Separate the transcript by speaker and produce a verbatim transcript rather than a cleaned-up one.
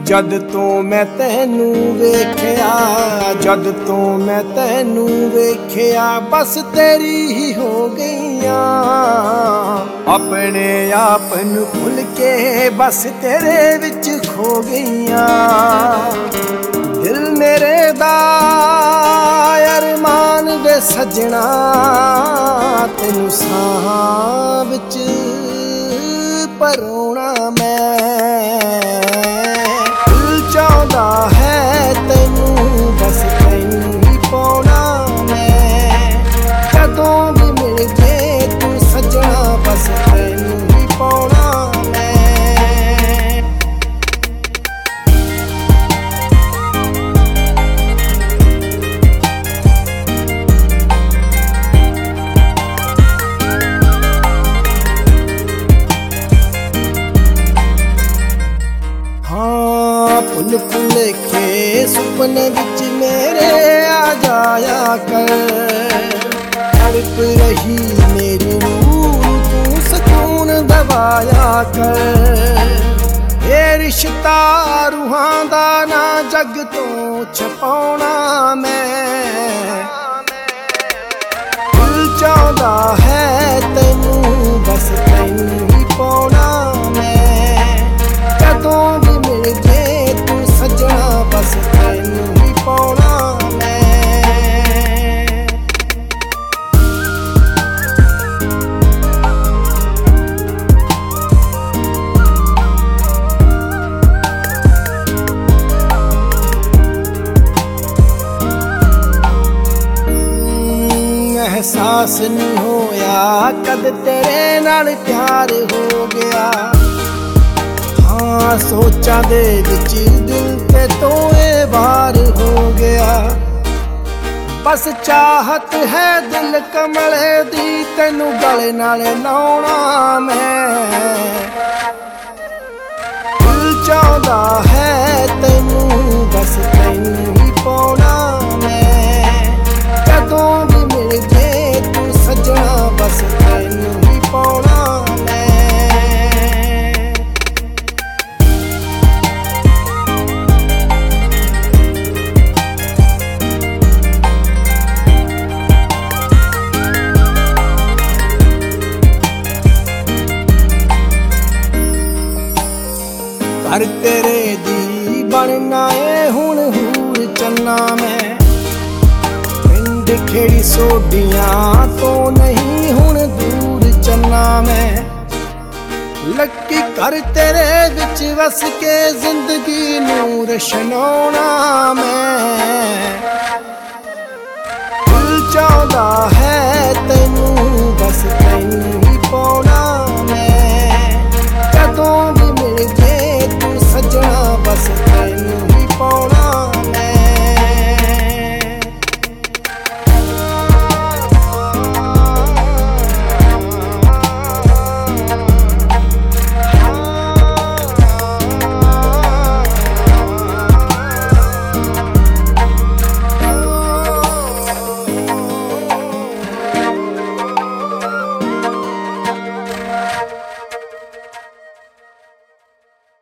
Speaker 1: जद तो मैं तैनू वेख्या, जद तो मैं तैनू वेख्या, बस तेरी ही हो गईया। अपने आप नू भुल के बस तेरे विच खो गईया। दिल मेरे दा अरमान वे सजना, तेनू साहां विच परोना मैं। चाहता है तैनू बस तैनू ही पाना मैं। जदों भी मिल गए तू सजना, बस तैनू ही पाना मैं। हाँ फुल फुल के सुपने बिच मेरे आ जाया कर। तड़प रही मेरी रूह तू सुकून दवाया कर। ये रिश्ता रूहां दा ना जग तो छपाउणा मैं। दिल चाहता है तैनू बस तैनू ही पाउणा मैं। जदों भी मिल गए तू सजना, बस तैनू ही पाउणा मैं। एहसास नहीं होया कद तेरे नाल प्यार हो गया। हाँ सोचा दे विच दिल ते तो ए बार हो गया। बस चाहत है दिल कमले दी, तेनू गले नाल लाउणा मैं। दिल चाहता है तैनू बस तैनू ही पाउणा मैं। जदों भी मिल गए तू सजना, बस तैनू ही पाउणा मैं। कर तेरे दी बनना ए हुण हूर चन्ना मैं। पिंड खेड़ी सोडियां तो नहीं हुण दूर चन्ना मैं। लकी कर तेरे विच वस के जिंदगी नूर शनाउणा मैं।